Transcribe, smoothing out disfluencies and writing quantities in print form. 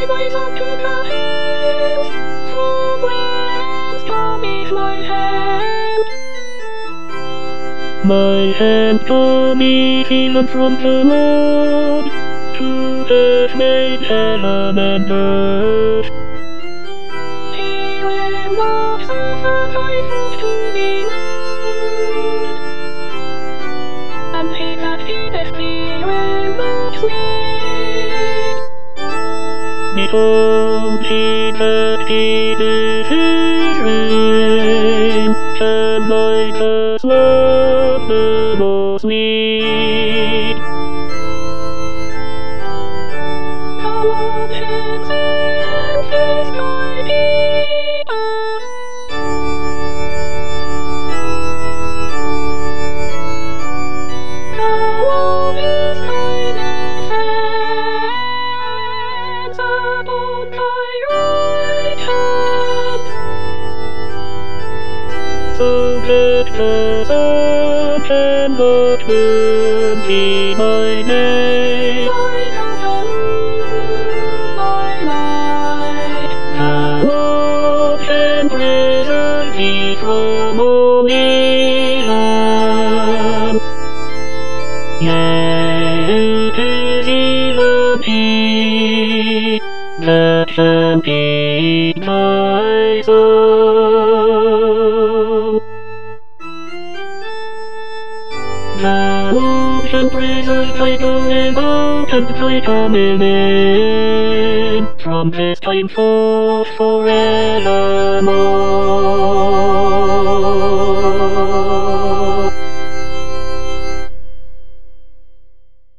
rise up to the hills, from whence cometh my hand. My hand cometh even from the Lord, who hath made heaven and earth. He will not suffer thy foot to be moved, and he that feedeth thee will not sleep. Behold, he that feedeth Israel can neither slumber nor sleep. Come up hence and feast thy people. Come up his thy defense upon thy right hand. So that the sun cannot burn thee by day, light of the moon by night. Thou can preserve thee from all evil. Yea, it is even he that can keep thy soul. Thou shalt preserve thy going out and thy coming in, from this time forth forevermore.